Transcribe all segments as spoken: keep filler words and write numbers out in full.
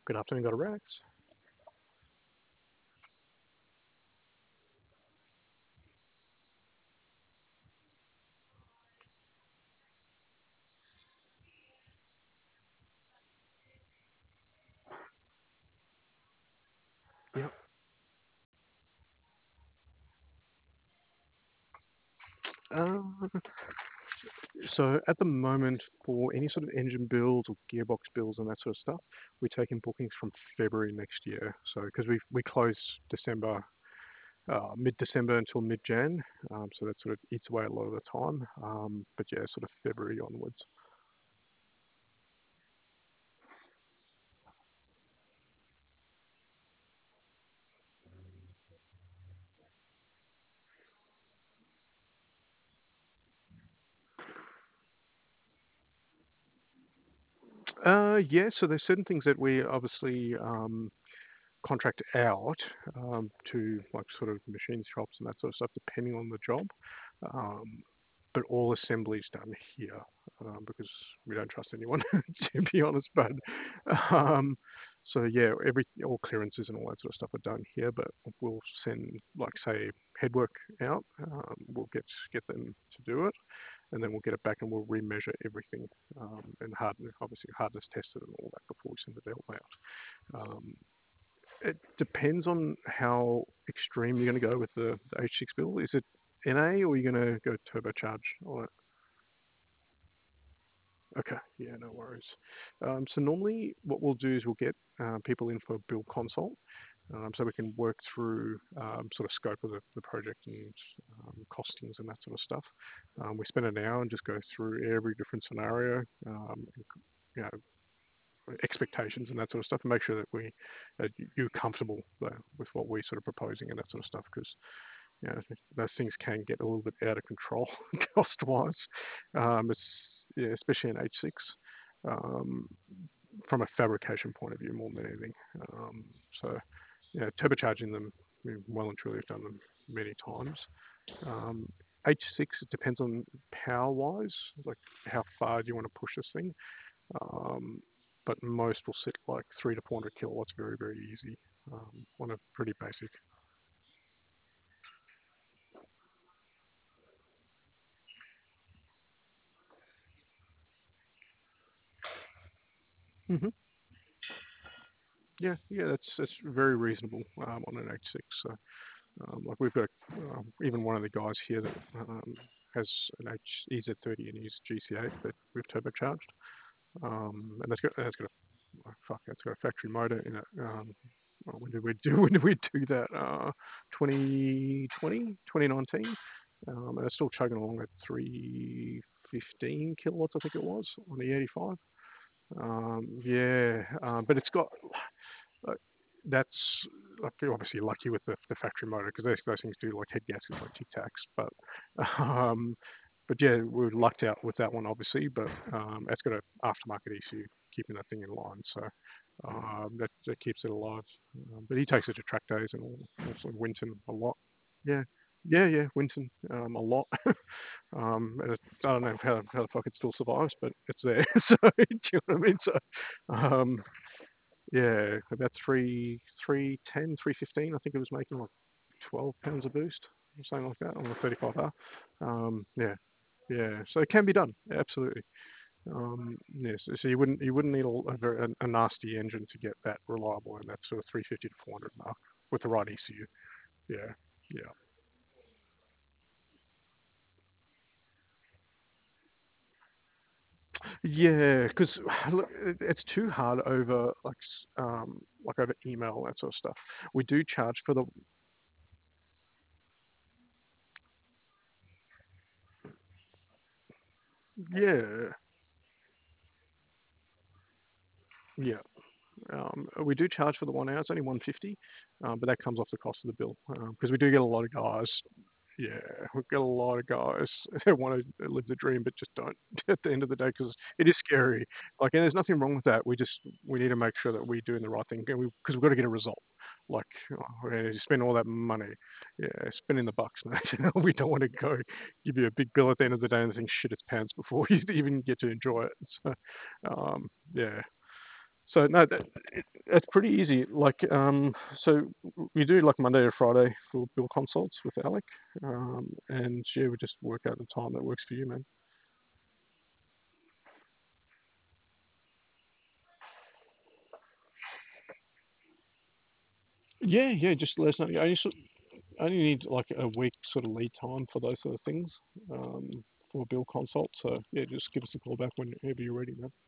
Good afternoon, got a Rex. Yep. Um, so at the moment, for any sort of engine builds or gearbox builds and that sort of stuff, we're taking bookings from February next year. So because we we close December, uh, mid-December until mid-Jan, um, so that sort of eats away a lot of the time. Um, but yeah, sort of February onwards. Uh, yeah, so there's certain things that we obviously um, contract out um, to like sort of machine shops and that sort of stuff, depending on the job. Um, but all assembly is done here um, because we don't trust anyone, to be honest. But um, so yeah, every all clearances and all that sort of stuff are done here. But we'll send like say headwork out. Um, we'll get get them to do it, and then we'll get it back and we'll remeasure everything um, and harden, obviously hardness tested and all that before we send it out. Um, it depends on how extreme you're going to go with the, the H six build. Is it N A or are you going to go turbocharged on it? Okay, yeah, no worries. Um, so normally what we'll do is we'll get uh, people in for a build consult, um, so we can work through um, sort of scope of the, the project and um, costings and that sort of stuff. Um, we spend an hour and just go through every different scenario, um, you know, expectations and that sort of stuff, and make sure that we uh, you're comfortable uh, with what we're sort of proposing and that sort of stuff, because you know, those things can get a little bit out of control cost wise. Um, it's yeah, especially in H six. Um, from a fabrication point of view, more than anything. Um, so, yeah, turbocharging them, we well and truly have done them many times. Um, H six, it depends on power wise, like how far do you want to push this thing. Um, but most will sit like three to four hundred kilowatts, very very easy um, on a pretty basic. hmm Yeah, yeah, that's that's very reasonable um, on an H six. So, um, like we've got uh, even one of the guys here that um, has an H E Z thirty and he's G C eight that we've turbocharged, um, and that's got that's got a oh, fuck, that's got a factory motor in it. Um, oh, when did we do when did we do that? Uh, twenty twenty, twenty nineteen, um, and it's still chugging along at three fifteen kilowatts, I think it was on the eighty-five. Um, yeah, um, but it's got uh, that's like you're obviously lucky with the, the factory motor because those, those things do like head gaskets like Tic Tacs, but um, but yeah, we were lucked out with that one obviously, but um, it's got an aftermarket E C U keeping that thing in line, so um, that, that keeps it alive. Um, but he takes it to track days and all, also Winton a lot. Yeah, yeah, yeah, Winton um, a lot. um, and it, I don't know how, how the fuck it still survives, but it's there. So do you know what I mean? So um, yeah, about three, three ten, three fifteen. I think it was making like twelve pounds a boost, or something like that on the thirty-five R. Um, yeah, yeah. So it can be done, absolutely. Um, yes. So so you wouldn't you wouldn't need a, a, very, a, a nasty engine to get that reliable in that sort of three fifty to four hundred mark with the right E C U. Yeah, yeah. Yeah, because look, it- it's too hard over like s- um like over email that sort of stuff. We do charge for the yeah yeah. Um, we do charge for the one hour. It's only one fifty, um, but that comes off the cost of the bill because we do get a lot of guys. Yeah, we've got a lot of guys that want to live the dream, but just don't at the end of the day because it is scary. Like, and there's nothing wrong with that. We just we need to make sure that we're doing the right thing because we, we've got to get a result. Like, oh, yeah, you spend all that money, yeah, spending the bucks, mate. We don't want to go give you a big bill at the end of the day and the thing shit its pants before you even get to enjoy it. So, um, yeah, So no, that, it, it's pretty easy. Like, um, so we do like Monday to Friday for bill consults with Alec, um, and yeah, we just work out the time that works for you, man. Yeah, yeah, just let us know. I only, sort- I only need like a week sort of lead time for those sort of things, um, for a bill consult. So yeah, just give us a call back whenever you're ready, man.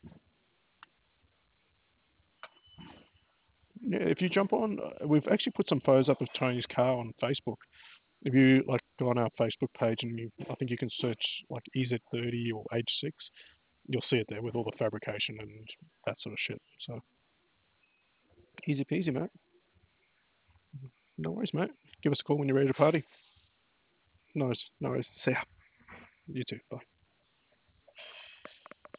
Yeah, if you jump on, uh, we've actually put some photos up of Tony's car on Facebook. If you like go on our Facebook page and you, I think you can search like E Z thirty or H six, you'll see it there with all the fabrication and that sort of shit. So easy peasy, mate. No worries, mate. Give us a call when you're ready to party. No worries, no worries. See ya. You too. Bye.